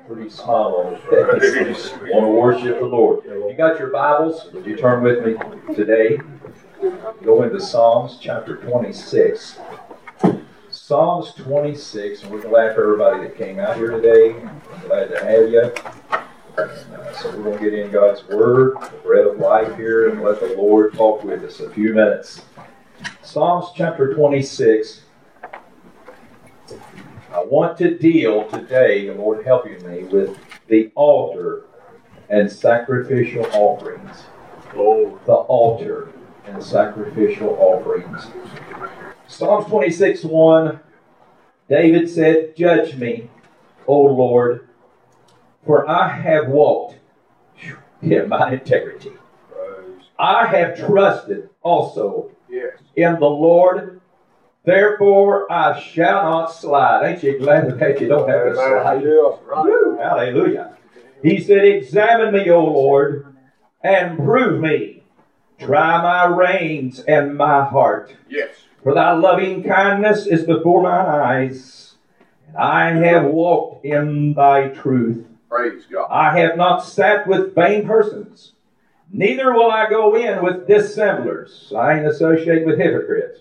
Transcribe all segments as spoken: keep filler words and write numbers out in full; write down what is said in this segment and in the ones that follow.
pretty smile on his face. Want to worship the Lord. You got your Bibles? Would you turn with me today? Go into Psalms chapter twenty-six. Psalms twenty-six, and we're glad for everybody that came out here today. We're glad to have you. And, uh, so we're going to get in God's Word, the bread of life here, and let the Lord talk with us a few minutes. Psalms chapter twenty-six. I want to deal today, the Lord helping me, with the altar and sacrificial offerings. Oh. The altar and sacrificial offerings. Psalms twenty-six one, David said, "Judge me, O Lord, for I have walked in my integrity. I have trusted also yes. in the Lord. Therefore I shall not slide." Ain't you glad that you don't have to slide? Woo, hallelujah. He said, "Examine me, O Lord, and prove me. Try my reins and my heart. Yes. For thy loving kindness is before mine eyes, and I have walked in thy truth. Praise God. I have not sat with vain persons, neither will I go in with dissemblers." I ain't associated with hypocrites.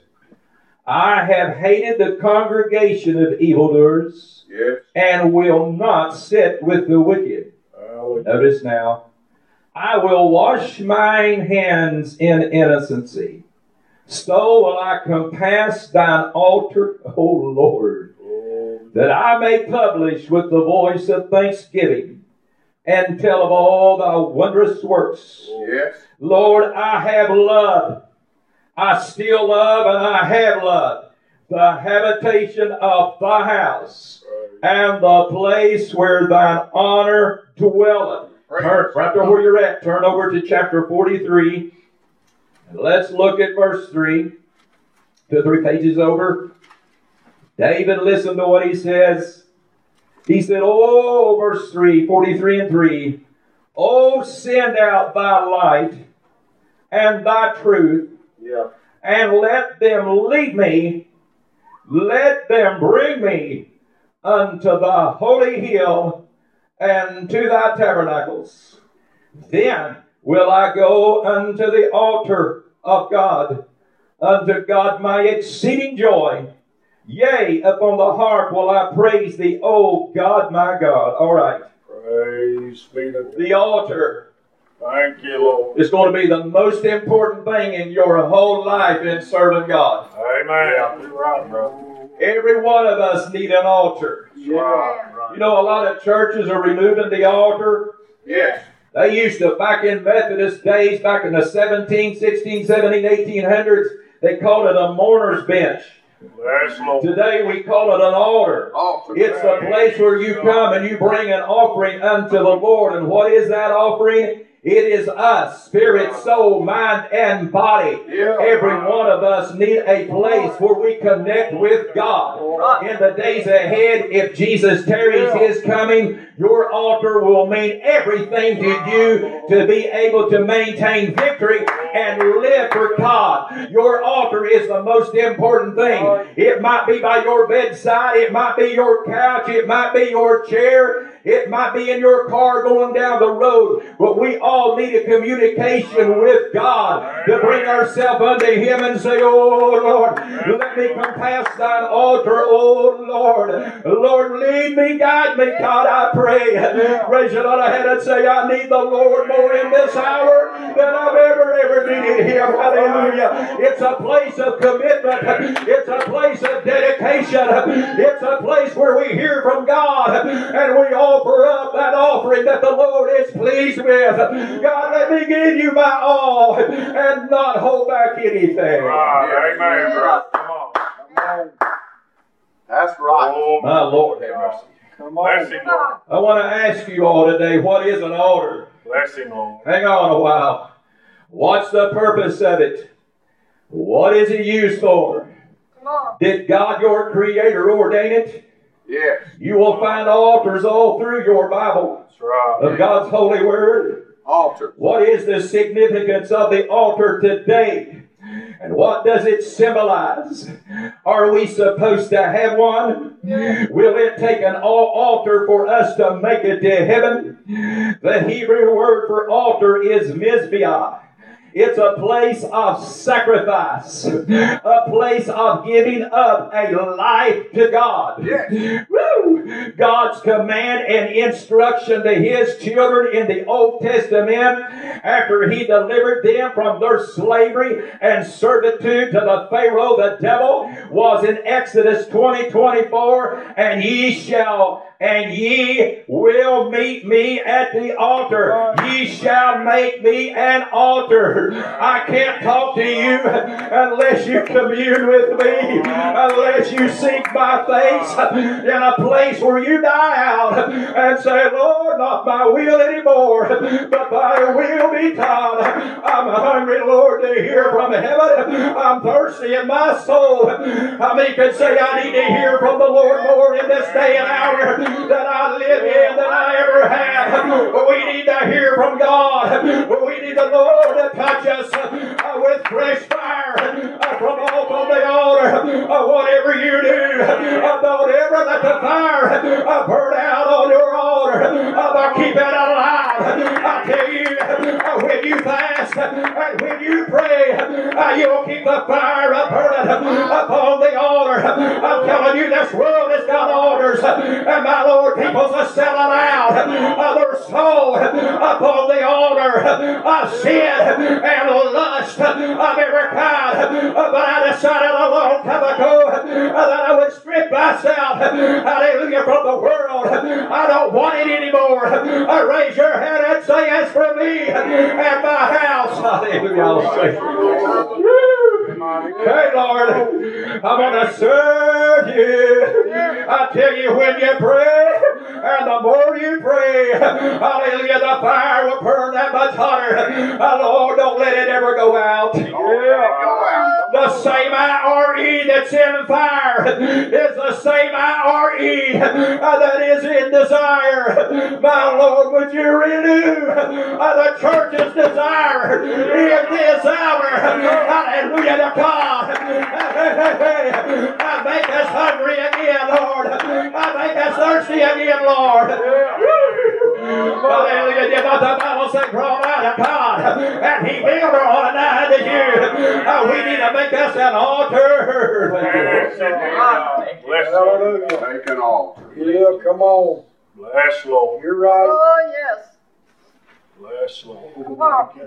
"I have hated the congregation of evildoers, yes. and will not sit with the wicked." Hallelujah. Notice now, "I will wash mine hands in innocency. So will I compass thine altar, O Lord, oh. that I may publish with the voice of thanksgiving and tell of all thy wondrous works. Yes. Lord, I have loved, I still love, and I have loved the habitation of thy house and the place where thine honor dwelleth." Turn, right there where you're at, turn over to chapter forty-three. And let's look at verse three. Two or three pages over. David, listen to what he says. He said, "Oh," verse three, forty-three and three. "Oh, send out thy light and thy truth, yeah. and let them lead me. Let them bring me unto the holy hill and to thy tabernacles. Then will I go unto the altar of God, unto God my exceeding joy. Yea, upon the harp will I praise thee, O God my God." All right. Praise be to God. The altar. Thank you, Lord. It's going to be the most important thing in your whole life in serving God. Amen. Yeah, you're right, bro. Every one of us need an altar. Yeah. Right. You know, a lot of churches are removing the altar. Yes. They used to, back in Methodist days, back in the seventeen, sixteen, seventeen, eighteen hundreds, they called it a mourner's bench. Today we call it an altar. altar. It's a place where you come and you bring an offering unto the Lord. And what is that offering? It is us, spirit, soul, mind, and body. Yeah. Every one of us need a place where we connect with God. In the days ahead, if Jesus tarries his coming, your altar will mean everything to you to be able to maintain victory and live for God. Your altar is the most important thing. It might be by your bedside. It might be your couch. It might be your chair. It might be in your car going down the road. But we all need a communication with God to bring ourselves unto Him and say, "Oh Lord, let me compass thine altar, oh Lord. Lord, lead me, guide me, God, I pray." Praise the Lord. I had to say, I need the Lord more in this hour than I've ever, ever needed Him. Hallelujah. It's a place of commitment. It's a place of dedication. It's a place where we hear from God and we offer up that offering that the Lord is pleased with. God, let me give you my all and not hold back anything. Right. Amen. Right. Come on. Come on. That's right. Oh, my Lord, have mercy. Come on. Bless Him, Lord. I want to ask you all today, what is an altar? Bless Him, Lord. Hang on a while. What's the purpose of it? What is it used for? Come on. Did God, your Creator, ordain it? Yes. You will find altars all through your Bible. That's right. Of God's holy word. Altar. What is the significance of the altar today? And what does it symbolize? Are we supposed to have one? Will it take an altar for us to make it to heaven? The Hebrew word for altar is mizbeah. It's a place of sacrifice, a place of giving up a life to God. Yes. Woo! God's command and instruction to His children in the Old Testament after He delivered them from their slavery and servitude to the Pharaoh, the devil, was in Exodus twenty twenty-four, and ye shall And ye will meet me at the altar. Ye shall make me an altar. I can't talk to you unless you commune with me, unless you seek my face in a place where you die out and say, Lord, not my will anymore, but thy will be done. I'm hungry, Lord, to hear from heaven. I'm thirsty in my soul. How many can say I need to hear from the Lord more in this day and hour that I live in than I ever have? But we need to hear from God. We need the Lord to touch us uh, with fresh fire uh, from off on the altar. Uh, whatever you do, uh, don't ever let the fire uh, burn out on your altar. Uh, but keep it alive. I tell you, uh, when you fast and when you pray, uh, you'll keep the fire uh, burning upon the altar. I'm telling you, this world has got altars, and my Lord, people's are selling out uh, their soul upon the altar of sin and lust of every kind. Uh, but I decided a long time ago uh, that I would strip myself, hallelujah, from the world. I don't want it anymore. Uh, raise your hand and say, as for me and my house, hallelujah, I'll say, hey, Lord, I'm going to serve you. I tell you, when you pray, and the more you pray, hallelujah, the fire will burn that much hotter. Uh, Lord, don't let it ever go out. Yeah. The same I R E that's in fire is the same I R E uh, that is in desire. My Lord, would you renew uh, the church's desire in this hour? Hallelujah to God. Hey, hey, hey. I make us hungry again, Lord. I make us thirsty again, Lord. Hallelujah. Did not the Bible say, draw nigh to God, and He will draw nigh to you. Uh, we need to make us an altar. Bless Lord. Make an altar. Yeah, come on. Bless Lord. You're right. Oh, yes. Bless Lord. Come on.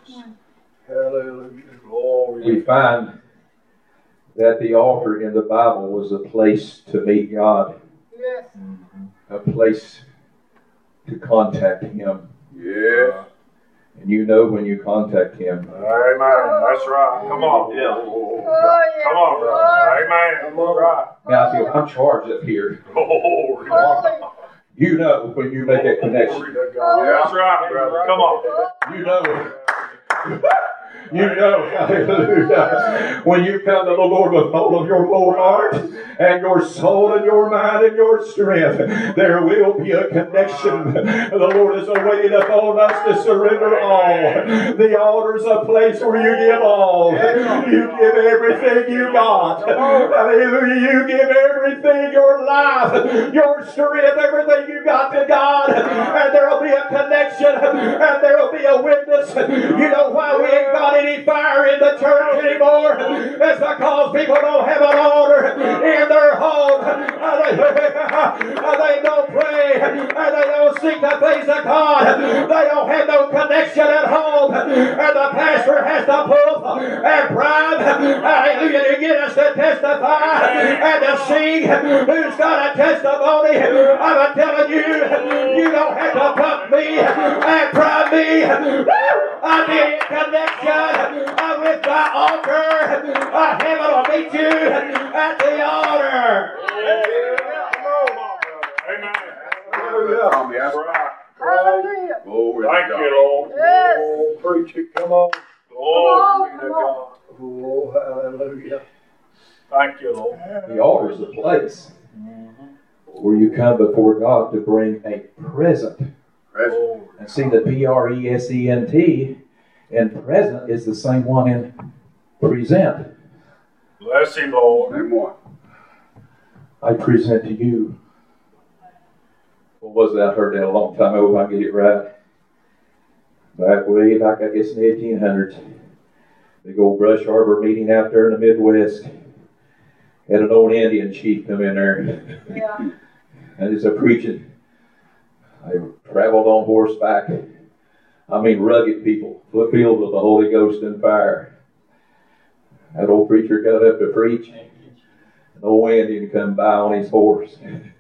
Hallelujah. Glory. We find that the altar in the Bible was a place to meet God, Yes. a place to contact Him. Yeah. And you know when you contact Him. Amen. That's right. Come on. Yeah. Oh, yes. Come on, brother. Amen. Come on. Right. Now I feel I'm charged up here. Glory. Holy. You know when you make that connection. Yeah, that's right, brother. Come on. You know. You know, hallelujah, when you come to the Lord with all of your whole heart and your soul and your mind and your strength, there will be a connection. The Lord is waiting upon us to surrender all. The altar's a place where you give all. You give everything you got. Hallelujah. You give everything, your life, your strength, everything you got to God. And there will be a connection and there will be a witness. You know why we ain't got any fire in the church anymore? It's because people don't have an altar in their home. They don't pray and they don't seek the face of God. They don't have no connection at home, and the pastor has to pull and bribe, hallelujah, to get us to testify and to see who's got a testimony. I'm telling you, you don't have to pump me and bribe me. I need connection with the altar. Uh, heaven will meet you at the altar. Amen. Hallelujah. That's right. Hallelujah. Thank you, Lord. Yes. Oh, preach it. Come on. Glory be to Come God. on. Oh, hallelujah. Thank you, Lord. The altar is a place where you come before God to bring a present. Glory. And see, the P R E S E N T in present is the same one in present. Bless him, Lord. Name one. I present to you. What was that? I heard that a long time ago, if I get it right. Back way back, I guess, in the eighteen hundreds. Big old Brush Harbor meeting out there in the Midwest. Had an old Indian chief come in there. Yeah. And as a preaching, I traveled on horseback. I mean, rugged people, filled with the Holy Ghost and fire. That old preacher got up to preach. An old Indian come by on his horse.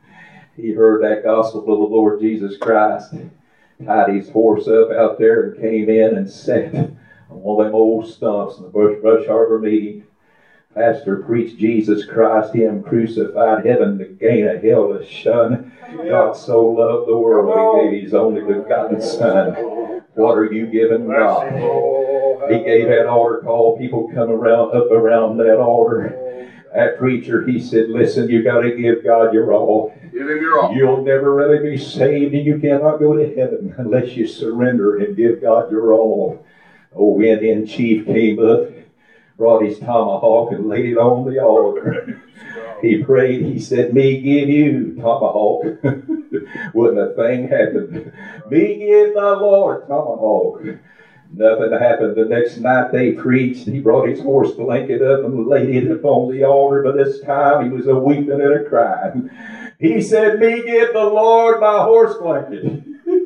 He heard that gospel of the Lord Jesus Christ. Tied his horse up out there and came in and sat on one of them old stumps in the Brush, Brush Harbor meeting. Pastor preached Jesus Christ, Him crucified, heaven to gain, a hell to shun. God so loved the world, He gave His only begotten Son. What are you giving God? He gave that altar call. People come around, up around that altar. That preacher, he said, listen, you got to give God your all. Give him your all. You'll never really be saved, and you cannot go to heaven unless you surrender and give God your all. Old Indian chief came up, brought his tomahawk and laid it on the altar. He prayed, he said, me give you tomahawk. Wouldn't a thing happen. Me give the Lord tomahawk. Nothing happened. The next night they preached. He brought his horse blanket up and laid it upon the altar. But this time he was a weeping and a crying. He said, me give the Lord my horse blanket.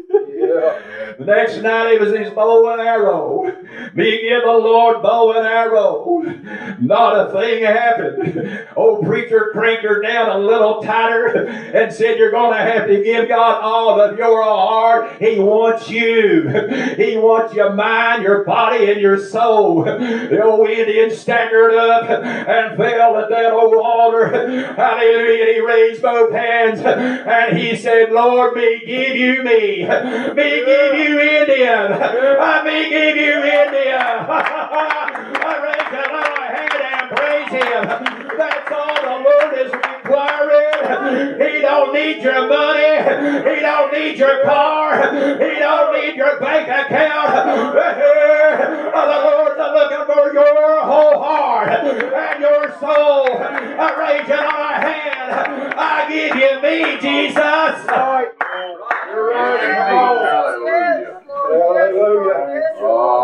Yeah. The next night it was his bow and arrow. Me give the Lord bow and arrow. Not a thing happened. Old preacher cranked her down a little tighter and said, you're going to have to give God all of your heart. He wants you. He wants your mind, your body, and your soul. The old Indian staggered up and fell at that old altar. Hallelujah. He raised both hands and he said, Lord, me give you me. Me give you Indian. I me give you Indian. I raise another hand and praise Him. That's all the Lord is requiring. He don't need your money. He don't need your car. He don't need your bank account. The Lord's looking for your whole heart and your soul. I raise another hand. I give you me, Jesus. You're right. Yes, Hallelujah. Lord. Yes,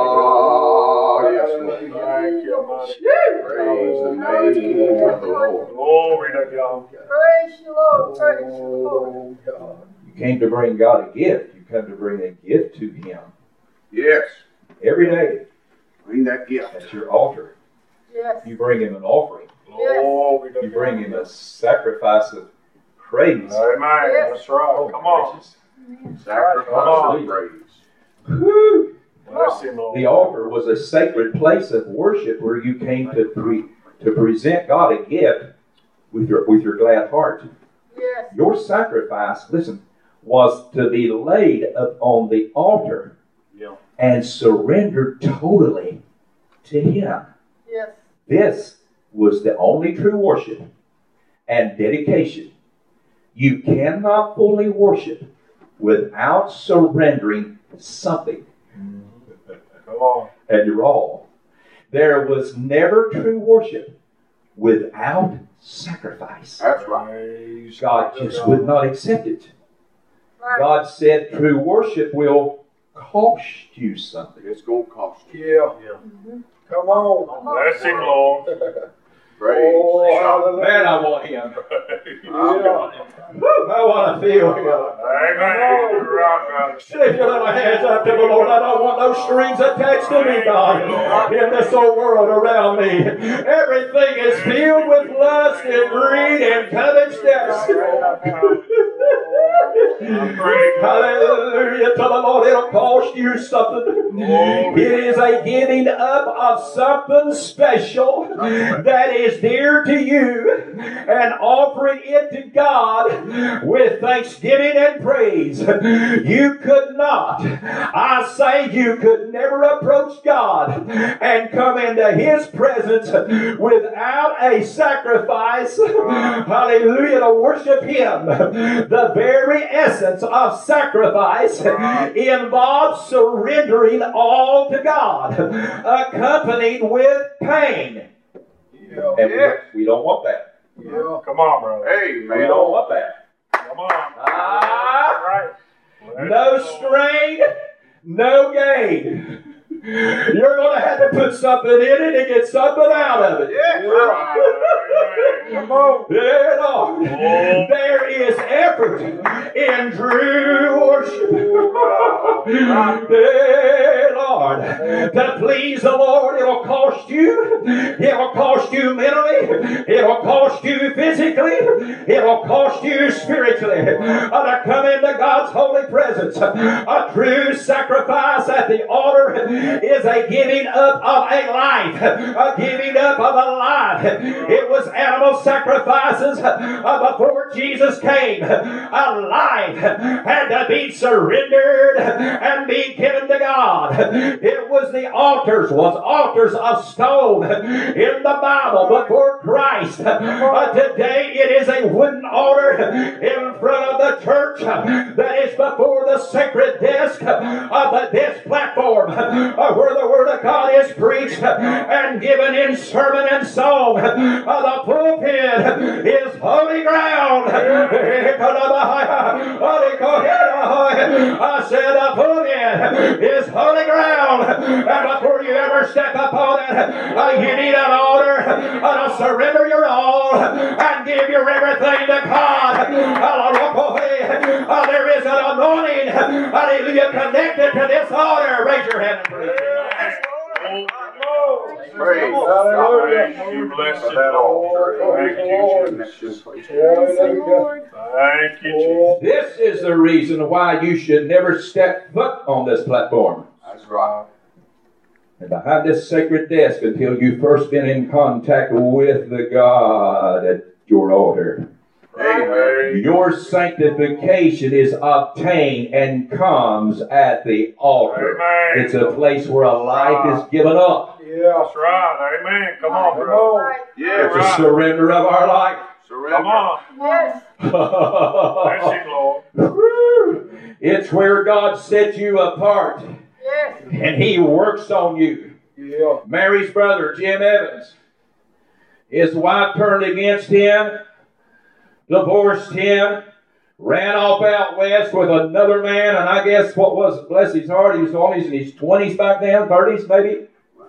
Oh, Lord. yes, Lord. Thank you, man. Praise the name of the Lord. Glory to God. Praise you, Lord. Praise you, Lord. You came to bring God a gift. You come to bring a gift to Him. Yes. Every day Bring that gift. at your altar. Yes. You bring Him an offering. Glory to You God. bring Him a sacrifice of praise. Amen. That's right. Come on. Gracious. Sacrifice on. of praise. Whew. Bless him, Lord. The altar was a sacred place of worship where you came to pre, to present God a gift with your with your glad heart. Yes. Your sacrifice, listen, was to be laid upon the altar Yeah. and surrendered totally to Him. Yes. This was the only true worship and dedication. You cannot fully worship without surrendering something. Come on. And you're all. There was never true worship without sacrifice. That's right. Praise God to just God. would not accept it. Right. God said true worship will cost you something. It's going to cost you. Yeah. Yeah. Come on. Bless him, Lord. Praise. Oh, hallelujah. Man, I want Him. Yeah. Woo, I want to feel Him. Amen. You're right, brother. Shake your little hands up to the Lord. I don't want no strings attached to me, God. In this old world around me, everything is filled with lust and greed and covetousness. Hallelujah to the Lord. It'll cost you something. It is a giving up of something special that is dear to you and offering it to God with thanksgiving and praise. You could not, I say you could never approach God and come into His presence without a sacrifice. Hallelujah, to worship Him. The very essence essence of sacrifice involves surrendering all to God, accompanied with pain. Yeah. And Yes. we, we don't want that. Yeah. Come on, brother. We Amen. don't want that. Come on. Ah, Right. no strain, no gain. You're going to have to put something in it and get something out of it. Yes. Come on. Yeah, Lord. There is effort in true worship. Yeah, Lord. To please the Lord, it'll cost you. It'll cost you mentally. It'll cost you physically. It'll cost you spiritually. Uh, to come into God's holy presence. A true sacrifice at the altar is a giving up of a life. A giving up of a life. It was animal sacrifices uh, before Jesus came. A life had to be surrendered and be given to God. It was the altars, was altars of stone in the Bible before Christ. Uh, today it is a wooden altar in front of the church that is before the sacred desk of this platform uh, where the Word of God is preached and given in sermon and song. Uh, the pulpit is holy ground. I said the pulpit is holy ground. And before you ever step upon it, uh, you need an altar uh, to surrender your all and give your everything to God. Uh, there is an anointing, hallelujah, connected to this altar. Raise your hand and praise Him. Praise Hallelujah. Thank you, bless for you, that Lord. altar. Thank you, Jesus. Hallelujah. Thank you, Jesus. This is the reason why you should never step foot on this platform That's right. and behind this sacred desk until you've first been in contact with the God at your altar. Amen. Your sanctification is obtained and comes at the altar. Amen. It's a place where a life is given up. Yeah. That's right. Amen. Come on, Come bro. on. Right. Yeah, It's a right. surrender of our life. Surrender. Come on. Yes. Bless you, Lord. Woo. It's where God set you apart Yes. and He works on you. Yeah. Mary's brother, Jim Evans, his wife turned against him, divorced him, ran off out west with another man, and I guess what was it, bless his heart, he was only in his twenties back then, thirties maybe,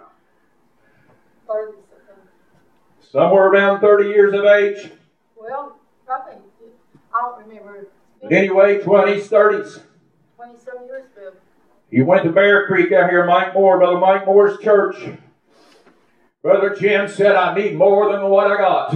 thirty something. somewhere around thirty years of age. Well, probably. I don't remember. But anyway, twenties, thirties. twenty-some years ago. He went to Bear Creek out here, Mike Moore, Brother Mike Moore's church. Brother Jim said, I need more than what I got.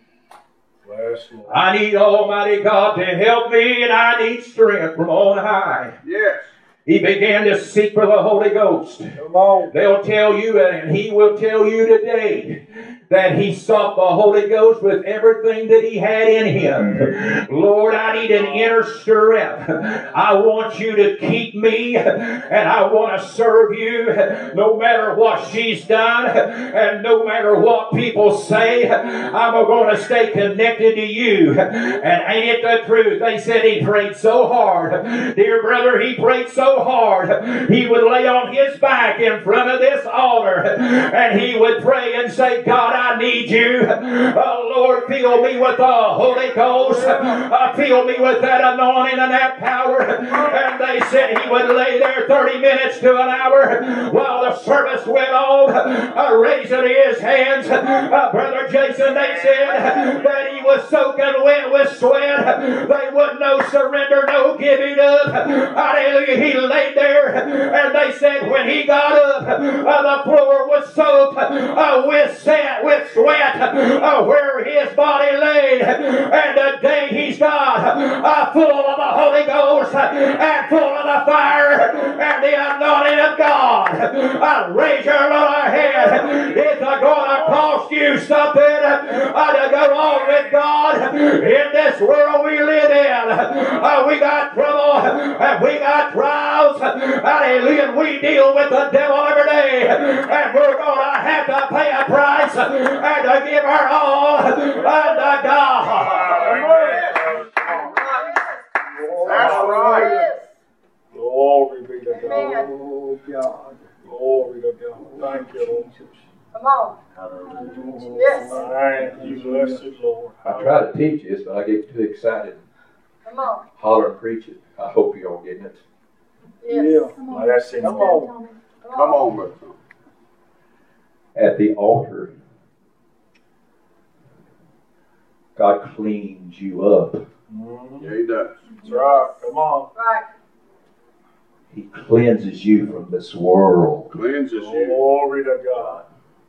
Bless you, Lord. I need Almighty God to help me, and I need strength from on high. Yes. He began to seek for the Holy Ghost. Come on. They'll tell you, and he will tell you today, that he sought the Holy Ghost with everything that he had in him. Lord, I need an inner strength. I want you to keep me, and I want to serve you no matter what she's done, and no matter what people say. I'm going to stay connected to you. And ain't it the truth? They said he prayed so hard. Dear brother, he prayed so hard. He would lay on his back in front of this altar, and he would pray and say, God, I need you. Oh, Lord, fill me with the Holy Ghost. Uh, fill me with that anointing and that power. And they said he would lay there thirty minutes to an hour while the service went on, uh, raising his hands. Uh, Brother Jason, they said that he was soaking wet with sweat. They would no surrender, no giving up. Hallelujah. He laid there, and they said when he got up, uh, the floor was soaked uh, with sweat, with sweat uh, where his body lay. And today he's got uh, full of the Holy Ghost and full of the fire and the anointing of God. Uh, raise your little hand. It's going to cost you something uh, to go on with God in this world we live in. Uh, we got trouble and we got trials. Hallelujah. And we deal with the devil every day. And we're going to have to pay a price and to give our all unto God. That's God. Glory to God. Thank you, Lord. Come on. Yes. Thank you, blessed Lord. I try to teach this, but I get too excited. Come on. Holler and preach it. I hope you're all getting it. Yes. Yeah. Blessed Come Lord. on. Come on, brother. At the altar, God cleans you up. Mhm. Yeah, he does. That's right. Come on. Right. He cleanses you from this world. Cleanses you. Glory to God.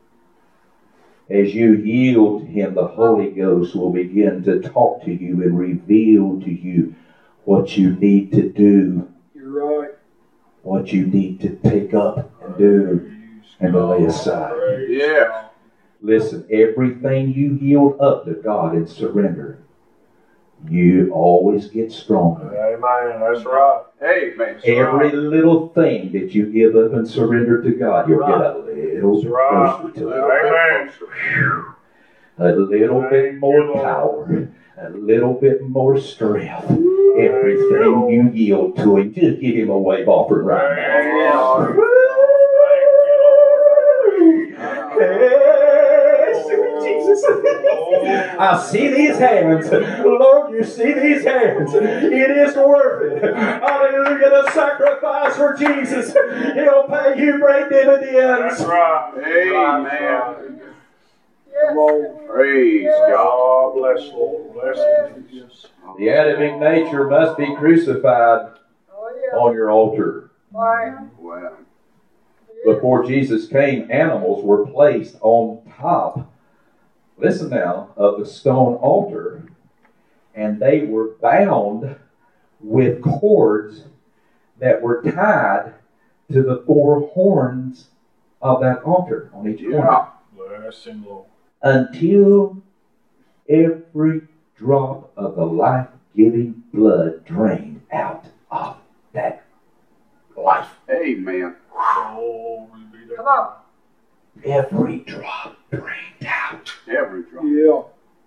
As you yield to Him, the Holy Ghost will begin to talk to you and reveal to you what you need to do, You're right. what you need to take up and do, and to lay aside. Praise Yeah. God. Listen, everything you yield up to God and surrender, you always get stronger. Amen. That's right. Amen. Every little thing that you give up and surrender to God, you'll get a little That's right. closer to it. Little bit Amen. closer. A little bit Thank you, more Lord. power, a little bit more strength. Everything you yield to Him, just give Him a wave offering right Praise now. God. Thank you, Lord. Hey, sweet Jesus. I see these hands. Lord, you see these hands. It is worth it. Hallelujah. The sacrifice for Jesus. He'll pay you great dividends. That's right. Amen. Come on. Praise God. God bless Lord. Bless you, Jesus. The Adamic nature must be crucified Oh, yeah. on your altar. Right. Wow. Before Jesus came, animals were placed on top, listen now, of the stone altar, and they were bound with cords that were tied to the four horns of that altar on each corner, Yeah. Bless him, Lord. until every drop of the life-giving blood drained out of that life. Amen. Glory be to Come God. on. Every drop drained out. Every drop. Yeah.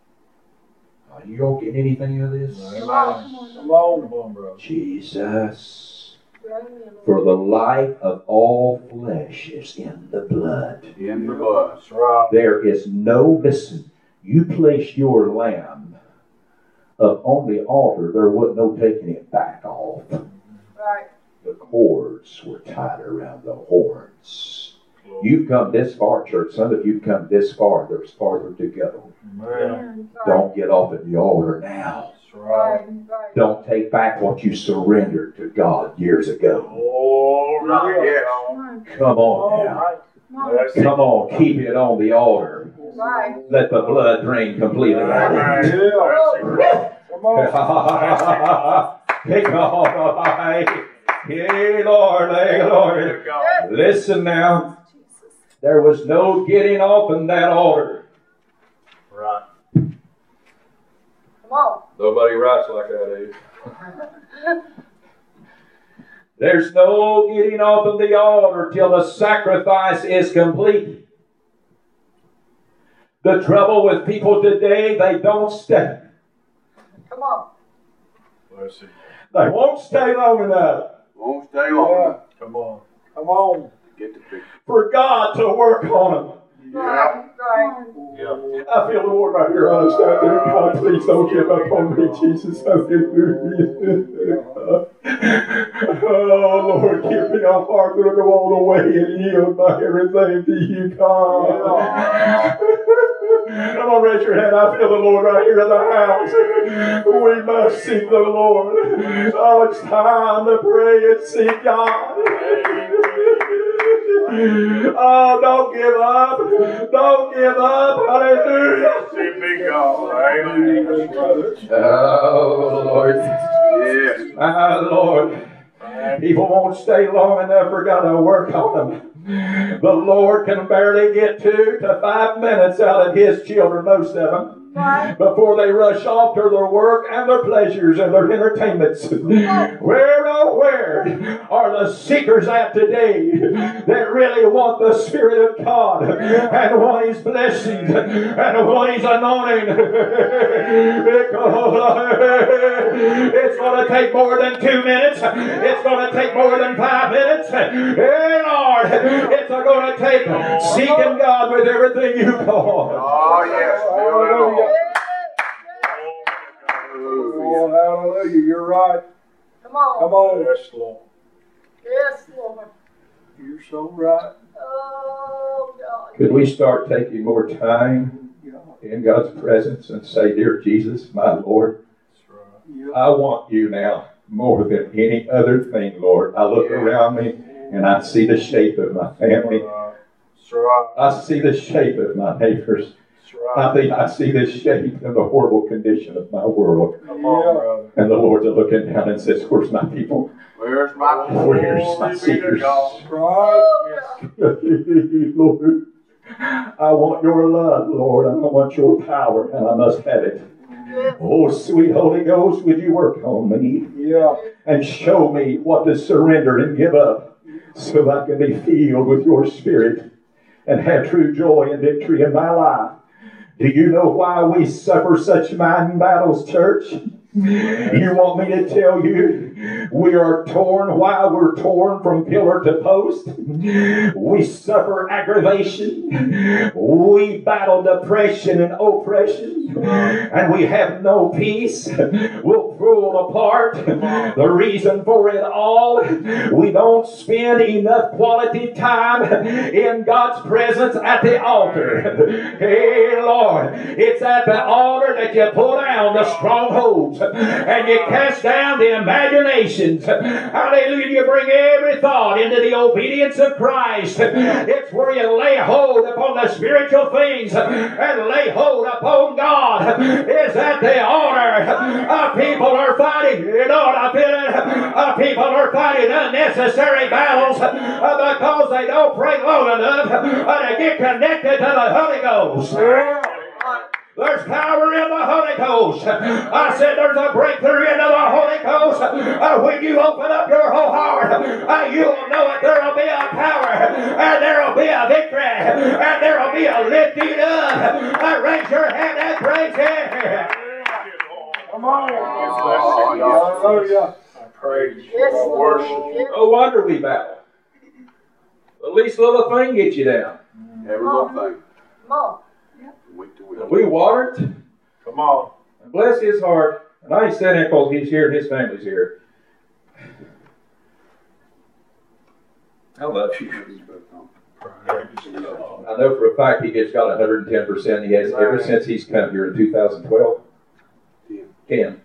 Are you all getting anything out of this? Amen. Come Come on. on, brother. Jesus. Drain me, Lord. For the life of all flesh is in the blood. In the blood. That's right. There is no, listen, you place your lamb up on the altar, there wasn't no taking it back off. Right. The cords were tied around the horns. You've come this far, church. Some of you've come this far. There's farther to go. Amen. Right. Don't get off at the altar now. That's right. Right. Right. Don't take back what you surrendered to God years ago. Glory Yes. to God. Come on now. Right. Bless him. Come on, keep it on the altar. Right. Let the blood drain completely out of Amen. it. Bless him. Come on. Take on. Hey, Lord, hey, Lord. Yes. Listen now. There was no getting off in that altar. Right. Come on. Nobody writes like that, eh? There's no getting off of the altar till the sacrifice is complete. The trouble with people today, they don't stay. Come on. Bless him. They won't stay long enough Won't stay long enough. Come on. Come on. Get the picture. for God to work on them. Right. Right. Yeah. I feel the Lord right here. I understand there. God, please don't give up on me, Jesus. Hallelujah. Oh, Lord, give me a heart to go all the way and yield my everything to you, God. Come on, raise your hand. I feel the Lord right here in the house. We must seek the Lord. Oh, it's time to pray and seek God. Oh, don't give up. Don't give up. Hallelujah. See big God. Amen. Oh, Lord. Yes. My Lord. People won't stay long enough for God to work on them. The Lord can barely get two to five minutes out of His children, most of them, before they rush off to their work and their pleasures and their entertainments. Where, oh, where are are the seekers at today that really want the Spirit of God and want His blessings and want His anointing. It's going to take more than two minutes. It's going to take more than five minutes. Hey, Lord, it's going to take seeking God with everything you got. Oh, yes. Hallelujah. Hallelujah. Oh, hallelujah. You're right. Come on. Come on. Yes, Lord. Yes, Lord. You're so right. Oh, God. Could we start taking more time in God's presence and say, Dear Jesus, my Lord, That's right. Yeah. I want you now more than any other thing, Lord. I look around me and I see the shape of my family. That's right. I see the shape of my neighbors. That's right. I think I see the shape and the horrible condition of my world. Come on, brother. And the Lord's looking down and says, where's my people? Where's my Where's my Glory be to seekers? God. Right. Oh, God. Lord, I want your love, Lord. I want your power, and I must have it. Yes. Oh, sweet Holy Ghost, would you work on me Yeah. and show me what to surrender and give up so I can be filled with your Spirit and have true joy and victory in my life. Do you know why we suffer such mind battles, church? You want me to tell you we are torn while we're torn from pillar to post? We suffer aggravation. We battle depression and oppression. And we have no peace. We'll pull apart. The reason for it all, we don't spend enough quality time in God's presence at the altar. Hey, Lord, it's at the altar that you pull down the strongholds and you cast down the imaginations. Hallelujah. You bring every thought into the obedience of Christ. It's where you lay hold upon the spiritual things and lay hold upon God. It's at the altar. Uh, people are fighting. You know what I feel it? Uh, people are fighting unnecessary battles uh, because they don't pray long enough uh, to get connected to the Holy Ghost. There's power in the Holy Ghost. I said there's a breakthrough into the Holy Ghost. Uh, when you open up your whole heart, uh, you'll know it. There will be a power, and there will be a victory, and there will be a lifting up. Uh, raise your hand and praise Him. Come on. Oh, Hallelujah. I praise you. Yes, I Lord. worship you. Yes. No wonder we battle. The least little thing gets you down. Every little thing. Come on. Week to week. And we water it. Come on. And bless his heart. And I ain't saying that because he's here and his family's here. I love you. I know for a fact he gets got one hundred ten percent. He has ever since he's come here in two thousand twelve. ten.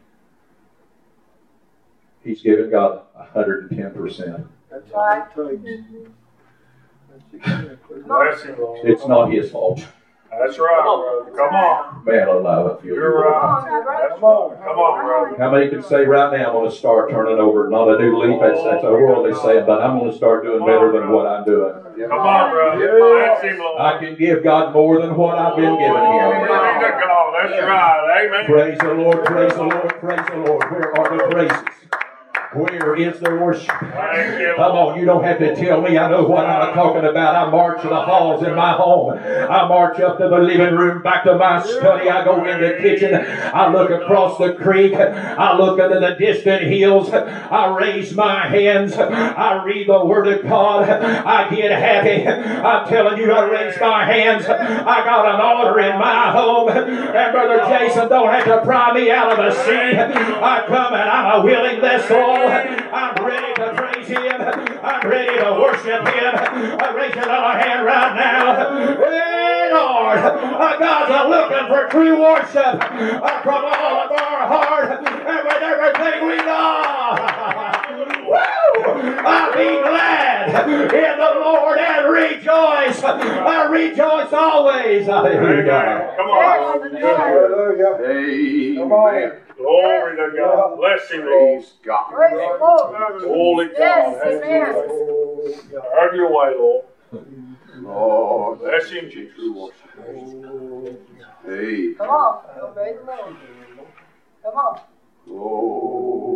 He's given God one hundred ten percent. That's all it takes. That's exactly right. Bless him, Lord. It's not his fault. That's right, brother. Come on. Man alive, I feel You're you. right. That's right. Come on, brother. How many can say right now I'm going to start turning over, not a new leaf, that's, that's a worldly saying, but I'm going to start doing better than what I'm doing. Come on, brother. Bless him, Lord. I can give God more than what I've been given Glory Him. be to God. That's right. Amen. Praise the Lord, praise the Lord, praise the Lord. Where are the praises? Where is the worship? Thank you, Come Lord. on, you don't have to tell me. I know what I'm talking about. I march to the halls in my home. I march up to the living room, back to my study. I go in the kitchen. I look across the creek. I look into the distant hills. I raise my hands. I read the Word of God. I get happy. I'm telling you, I raise my hands. I got an altar in my home. And Brother Jason don't have to pry me out of the sea. I come and I'm a willing vessel. I'm ready to praise Him. I'm ready to worship Him. I raise another hand right now. Hey, Lord, uh, God's looking for true worship uh, from all of our heart and with everything we know. Woo! I'll be glad in the Lord and rejoice. I rejoice always. Hallelujah. Come on. Hallelujah. Come on. Amen. Glory to God. Bless him, Lord. Praise God. Praise the Lord. Holy God. Yes, Have your amen. way. Have your way, Lord. Lord, Bless him, Jesus. true worship. Hey, Come on. Obey the Lord. Come on. glory to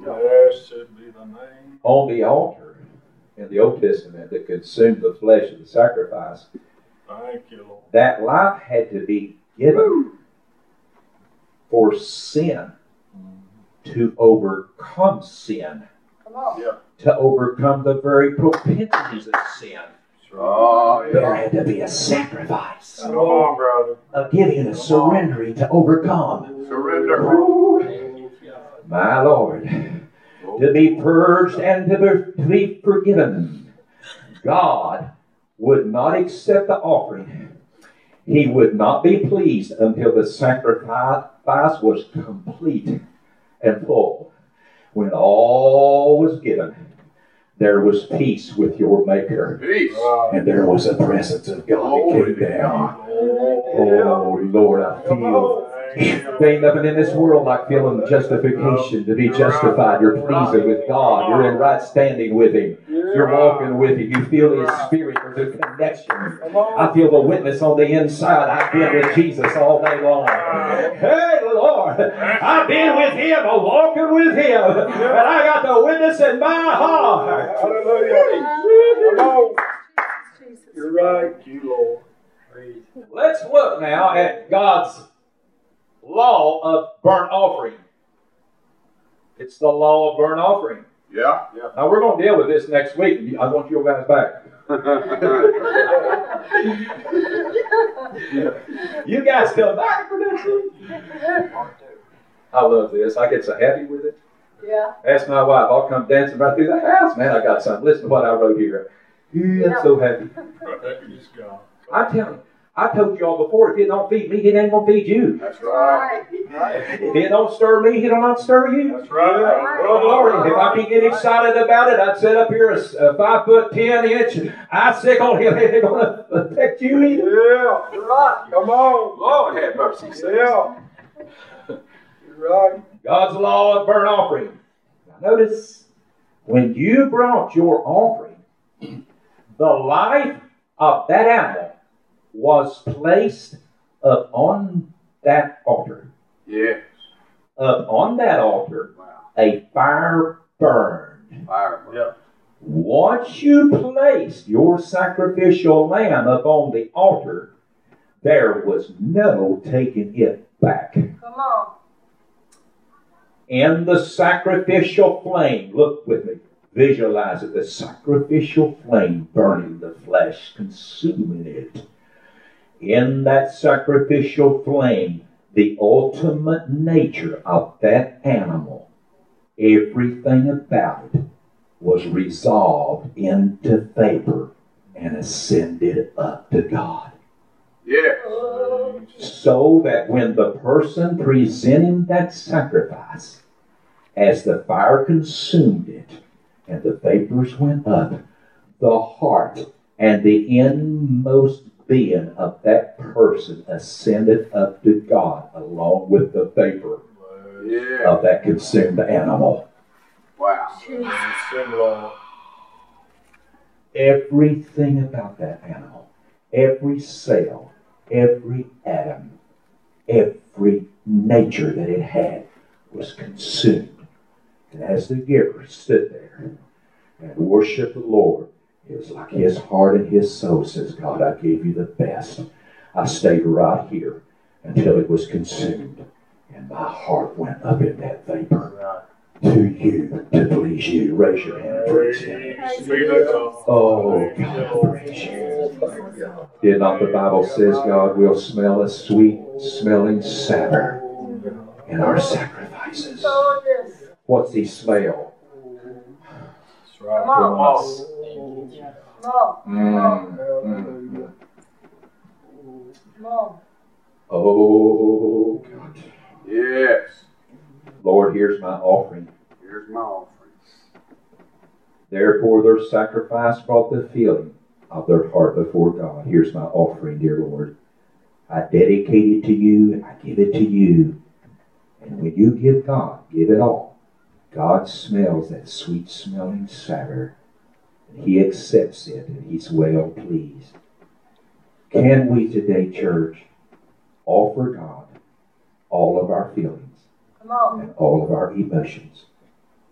Blessed be the name. On the altar in the Old Testament that consumed the flesh of the sacrifice, Thank you, Lord. that life had to be given for sin, to overcome sin, Come on. to overcome the very propensities of sin. Oh, There yeah. had to be a sacrifice, Come on, brother. a giving, a surrendering to overcome. Surrender. My Lord, to be purged and to be, to be forgiven. God would not accept the offering. He would not be pleased until the sacrifice was complete and full. When all was given, there was peace with your Maker. Peace. And there was a presence of God that came down. Oh, Lord, I feel. There ain't nothing in this world like feeling justification, to be justified. You're pleasing with God. You're in right standing with Him. You're walking with Him. You feel His Spirit. There's a connection. I feel the witness on the inside. I've been with Jesus all day long. Hey, Lord, I've been with Him, I'm walking with Him, and I got the witness in my heart. Hallelujah. Come on. Jesus. You're right, you Lord. Let's look now at God's law of burnt offering. It's the law of burnt offering. Yeah. Now we're going to deal with this next week. I want you guys back. You guys come back for next week. I love this. I get so happy with it. Yeah. Ask my wife. I'll come dancing right through the house. Man, I got something. Listen to what I wrote here. Yeah, I'm so happy. Praise God. I tell you, I told you all before, if it don't feed me, it ain't going to feed you. That's right. If it don't stir me, it'll not stir you. That's right. Oh, glory. If I can get excited about it, I'd set up here a, a five foot ten inch icicle. It ain't going to affect you either. Yeah. You're right. Come on. Lord have mercy. Yeah. You're right. God's law of burnt offering. Now notice, when you brought your offering, the life of that animal was placed up on that altar. Yes. Up on that altar, Wow. a fire burned. Fire. Yeah. Once you placed your sacrificial lamb up on the altar, there was no taking it back. Come on. In the sacrificial flame, look with me, visualize it, the sacrificial flame burning the flesh, consuming it. In that sacrificial flame, the ultimate nature of that animal, everything about it was resolved into vapor and ascended up to God. Yes. Oh, So that when the person presented that sacrifice, as the fire consumed it and the vapors went up, the heart and the inmost being of that person ascended up to God along with the vapor Yeah. of that consumed animal. Wow. Jesus. Sing, Lord. Everything about that animal, every cell, every atom, every nature that it had was consumed. And as the giver stood there and worshiped the Lord, it was like his heart and his soul says, God, I gave you the best. I stayed right here until it was consumed. And my heart went up in that vapor to you, to please you. Raise your hand and praise him. Praise be to God. Oh, God, praise you. Did not the Bible says God will smell a sweet smelling savor in our sacrifices? Oh, yes. What's he smell? That's right. Come on. Us. Come on. Mm, mm. Come on. Oh, God. Yes. Lord, here's my offering. Here's my offering. Therefore, their sacrifice brought the feeling of their heart before God. Here's my offering, dear Lord. I dedicate it to you. I give it to you. And when you give God, give it all. God smells that sweet smelling savor. And he accepts it, and he's well pleased. Can we today, church, offer God all of our feelings Come on. and all of our emotions,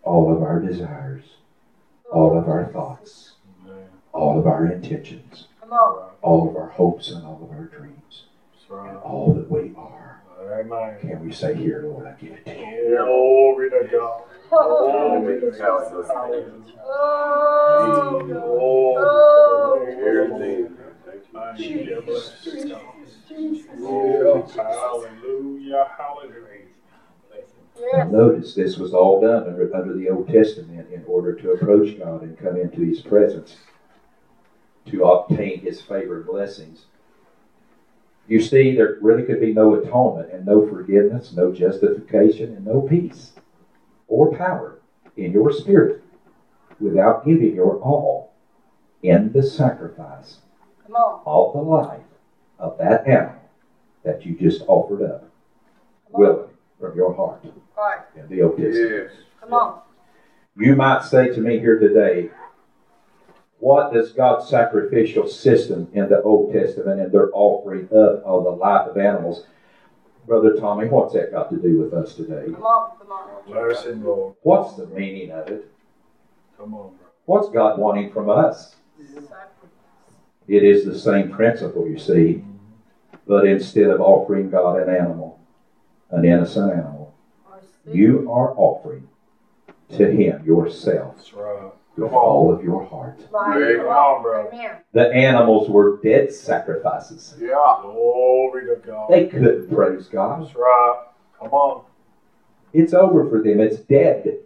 all of our desires, all of our thoughts, all of our intentions, Come on. all of our hopes and all of our dreams, That's right. and all that we are. Amen. Can we say, here, Lord, I give it to you. Glory to God. Oh, Glory to God. Hallelujah. oh, Glory to the Lord. Everything. Thank you. Bless you, God. Jesus. Hallelujah. Hallelujah. Now Yes. notice this was all done under, under the Old Testament in order to approach God and come into His presence to obtain His favor and blessings. You see, there really could be no atonement and no forgiveness, no justification, and no peace or power in your spirit without giving your all in the sacrifice Come on. of the life of that animal that you just offered up willingly from your heart Right. in the Old Testament. Yes. Come on. You might say to me here today, what does God's sacrificial system in the Old Testament and their offering up of the life of animals, Brother Tommy, what's that got to do with us today? Come on. Come on. Bless him, Lord. What's the meaning of it? Come on, bro. What's God wanting from us? Sacrifice. It is the same principle, you see, but instead of offering God an animal, an innocent animal, Our sin. you are offering to Him yourself That's right. with Come on. all of your heart. Right. Come on, bro. Amen. The animals were dead sacrifices. Yeah. Glory to God. They couldn't praise God. That's right. Come on. It's over for them. It's dead.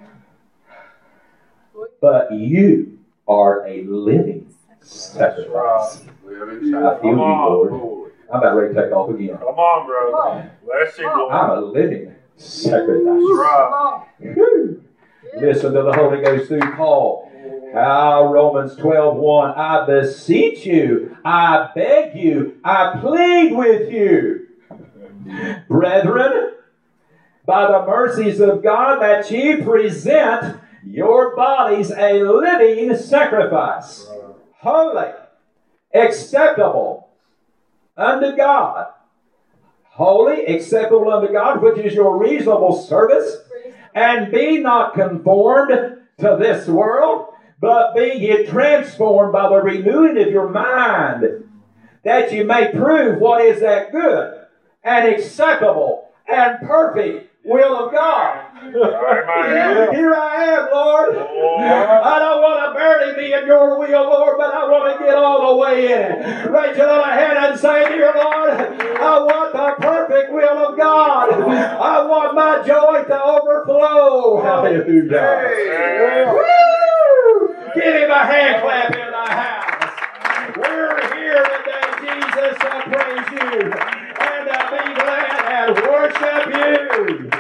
But you are a living sacrifice. Living I feel you, Come on. Lord. Lord. I'm about ready to take off again. Come on, Come bro. on. Bless him, Lord. I'm a living sacrifice. Come right. on. Whew. Yes. Listen to the Holy Ghost through Paul. How Romans twelve one, I beseech you, I beg you, I plead with you, brethren, by the mercies of God, that ye present your bodies a living sacrifice, holy, acceptable unto God. Holy, acceptable unto God, which is your reasonable service. And be not conformed to this world, but be ye transformed by the renewing of your mind, that you may prove what is that good and acceptable and perfect will of God. Amen. Here I am, Lord. I don't want to barely be in your will, Lord, but I want to get all the way in it. Raise your little hand and say, dear Lord, I want the perfect will of God. I want my joy to overflow. Hallelujah. Hey. Woo! Give him a hand clap in the house. We're here today, Jesus, to praise you and to be glad and worship you.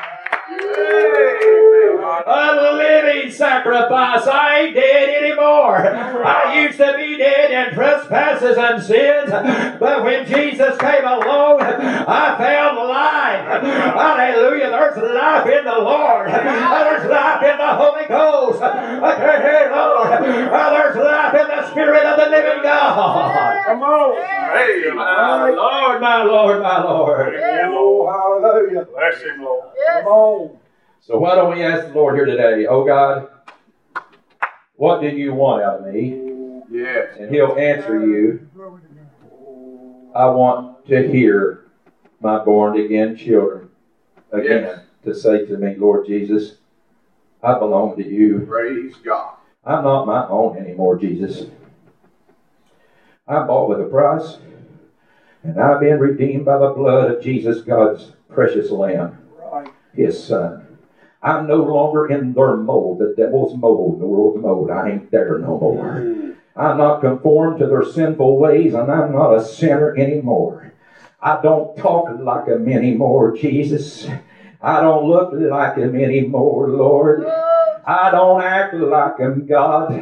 A living sacrifice. I ain't dead anymore. I used to be dead in trespasses and sins, but when Jesus came along, I found life. Hallelujah. There's life in the Lord. There's life in the Holy Ghost. Hey, Lord. There's life in the Spirit of the living God. Come on. Hey. My Lord, my Lord, my Lord. Oh, hallelujah. Bless him, Lord. Yes. Come on. So why don't we ask the Lord here today, oh God, what do you want out of me? Yes. And He'll answer you, I want to hear my born-again children again Yes. to say to me, Lord Jesus, I belong to you. Praise God. I'm not my own anymore, Jesus. I'm bought with a price, and I've been redeemed by the blood of Jesus, God's precious Lamb, Right. His Son. I'm no longer in their mold, the devil's mold, the world's mold. I ain't there no more. I'm not conformed to their sinful ways, and I'm not a sinner anymore. I don't talk like them anymore, Jesus. I don't look like them anymore, Lord. I don't act like them, God.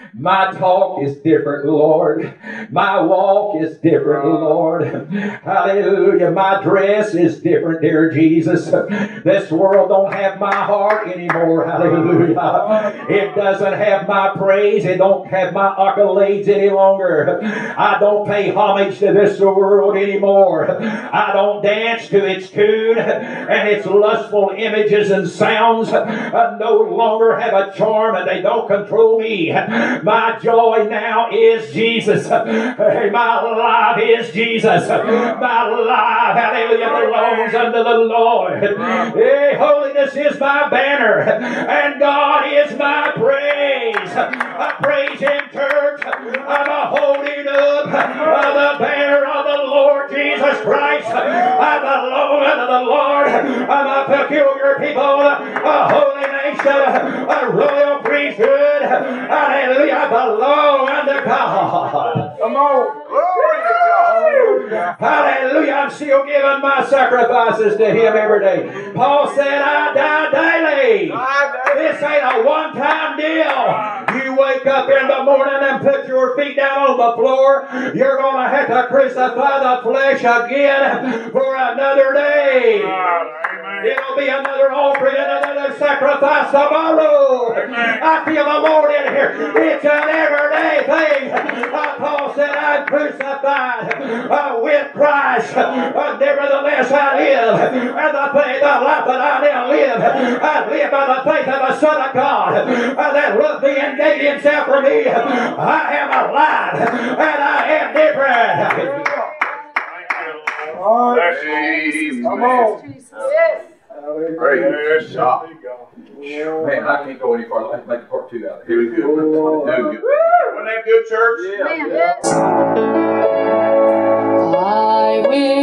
My talk is different, Lord. My walk is different, Lord. Hallelujah. My dress is different, dear Jesus. This world don't have my heart anymore. Hallelujah. It doesn't have my praise. It don't have my accolades any longer. I don't pay homage to this world anymore. I don't dance to its tune and its lustful images and sounds uh, no longer have a charm and they don't control me. My joy now is Jesus. Hey, my life is Jesus. My life, hallelujah, belongs unto the Lord. Hey, holiness is my banner and God is my praise. I praise Him, church. I'm a holding up of the banner of the Lord Jesus Christ. I belong unto the Lord. I'm a peculiar people, a holy nation, a royal priesthood. Hallelujah. I belong unto God. Come on. Glory to God. Hallelujah. I'm still giving my sacrifices to Him every day. Paul said, I die daily. This ain't a one-time deal. You wake up in the morning and put your feet down on the floor, you're going to have to crucify the flesh again for another day. Amen. It'll be another offering and another sacrifice tomorrow. Amen. I feel the Lord in here. It's an everyday thing. Uh, Paul said, I'm crucified uh, with Christ. Uh, nevertheless, I live. And the, faith, the life that I now live, I live by the faith of the Son of God uh, that loved me and gave Himself for me. I am alive and I am different. All right. Amen. Come on. Yes. Praise God. Man, I can't go any farther. I have to make part two out of He here. was good. Doing good. Wasn't that good, church? Man, yes. I will